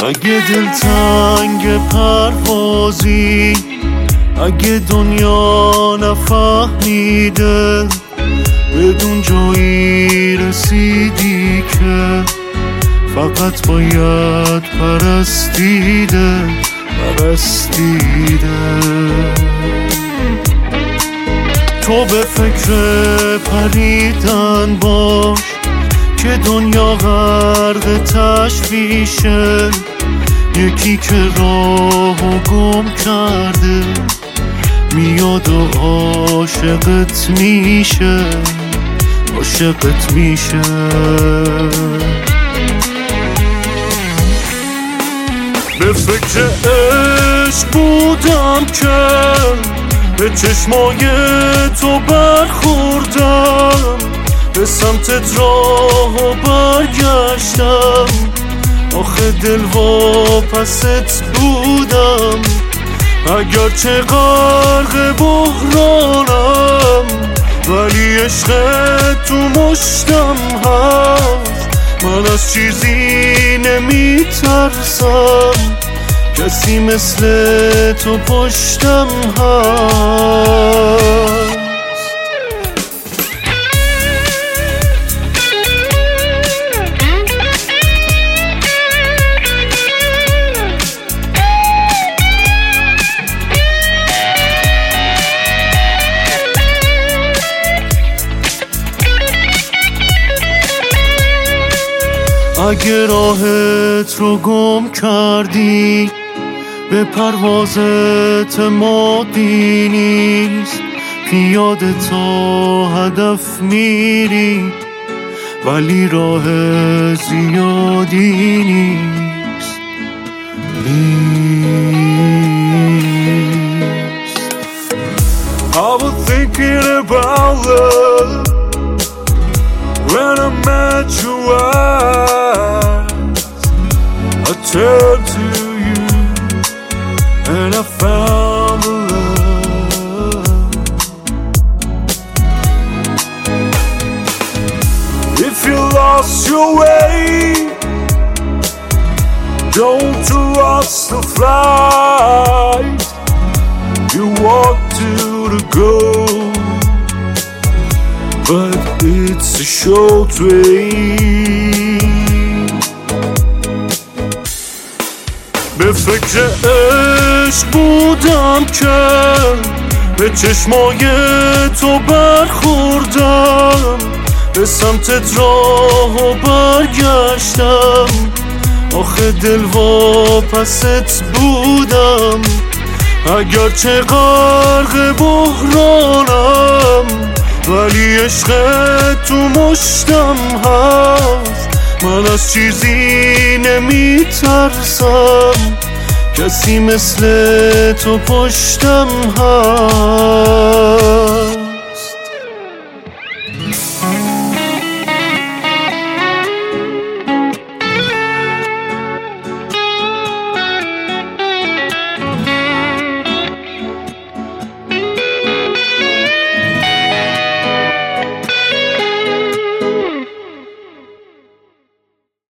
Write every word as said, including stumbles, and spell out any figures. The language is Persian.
اگه دلتنگ پروازی، اگه دنیا نفهمیده، بدون جایی رسیدی که فقط باید پرستیده پرستیده. تو به فکر پریدن باش که دنیا غرق تشویشه، یکی که راهو گم کرده میاد و عاشقت میشه عاشقت میشه. به فکر عشق بودم که به چشمای تو برخوردم، به سمتت راهو برگشتم، آخه دل واپست بودم. اگرچه غرق بحرانم ولی عشقت تو مشتم هست. من از چیزی نمیترسم، کسی مثل تو پشتم هست. اگه راهت رو گم کردی، به پروازت مادی نیست، پیاده تا هدف میری ولی راه زیادی نیست نیست. I was thinking about love when I met your eyes. I turned to you and I found the love. If you lost your way, don't rush the flight. You walk to the goal, but it's a short way. به فکر عشق بودم که به چشمای تو برخوردم، به سمتت راهو برگشتم، آخه دل واپست بودم. اگرچه غرق بحرانم ولی عشقت تو مشتم هست. من از چیزی نمیترسم، کسی مثل تو پشتم هست.